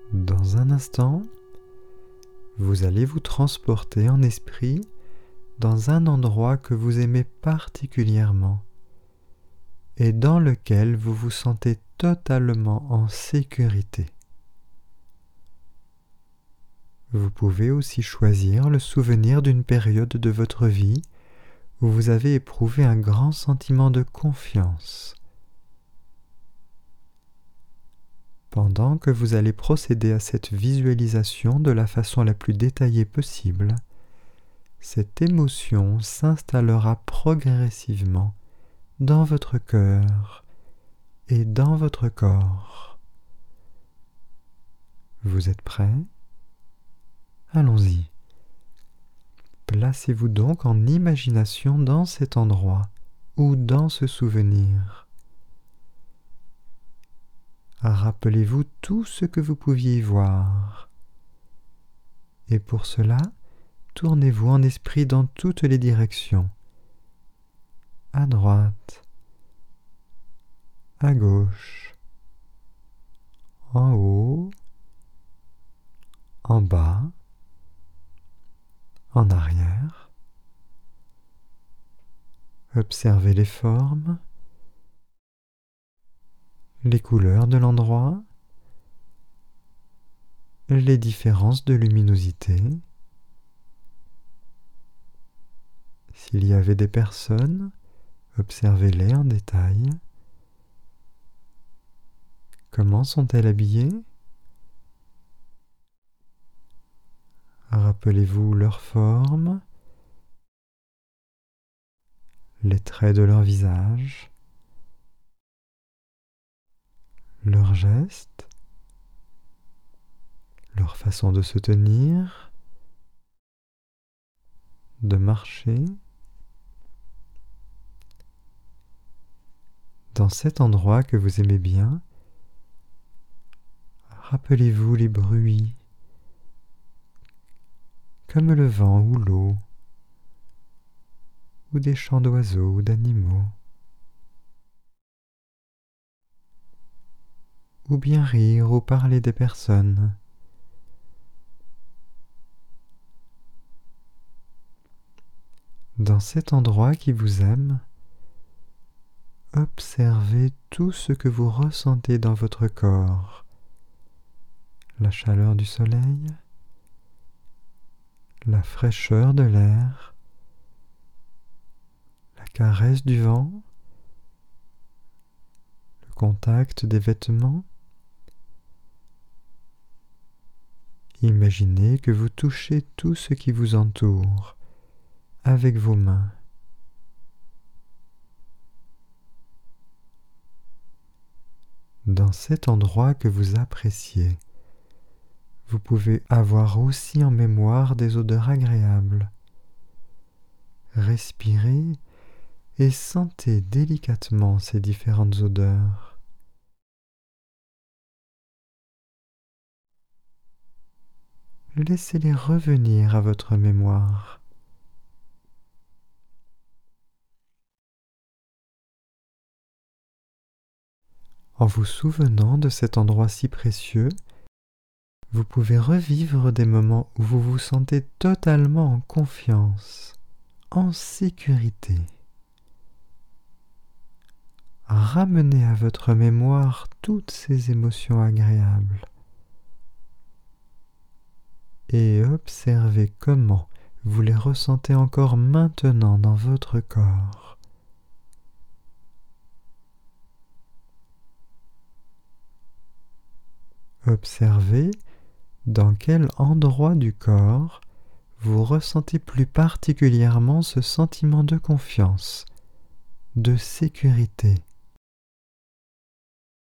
Dans un instant, vous allez vous transporter en esprit dans un endroit que vous aimez particulièrement et dans lequel vous vous sentez totalement en sécurité. Vous pouvez aussi choisir le souvenir d'une période de votre vie où vous avez éprouvé un grand sentiment de confiance. Pendant que vous allez procéder à cette visualisation de la façon la plus détaillée possible, cette émotion s'installera progressivement dans votre cœur et dans votre corps. Vous êtes prêts ? Allons-y. Placez-vous donc en imagination dans cet endroit ou dans ce souvenir. Rappelez-vous tout ce que vous pouviez y voir. Et pour cela, tournez-vous en esprit dans toutes les directions. À droite, à gauche, en haut, en bas, en arrière. Observez les formes, les couleurs de l'endroit, les différences de luminosité. S'il y avait des personnes, observez-les en détail. Comment sont-elles habillées ? Rappelez-vous leur forme, les traits de leur visage, leurs gestes, leur façon de se tenir, de marcher. Dans cet endroit que vous aimez bien, rappelez-vous les bruits, comme le vent ou l'eau, ou des chants d'oiseaux ou d'animaux, ou bien rire ou parler des personnes. Dans cet endroit qui vous aime, observez tout ce que vous ressentez dans votre corps, la chaleur du soleil, la fraîcheur de l'air, la caresse du vent, le contact des vêtements. Imaginez que vous touchez tout ce qui vous entoure avec vos mains. Dans cet endroit que vous appréciez, vous pouvez avoir aussi en mémoire des odeurs agréables. Respirez et sentez délicatement ces différentes odeurs. Laissez-les revenir à votre mémoire. En vous souvenant de cet endroit si précieux, vous pouvez revivre des moments où vous vous sentez totalement en confiance, en sécurité. Ramenez à votre mémoire toutes ces émotions agréables et observez comment vous les ressentez encore maintenant dans votre corps. Observez dans quel endroit du corps vous ressentez plus particulièrement ce sentiment de confiance, de sécurité.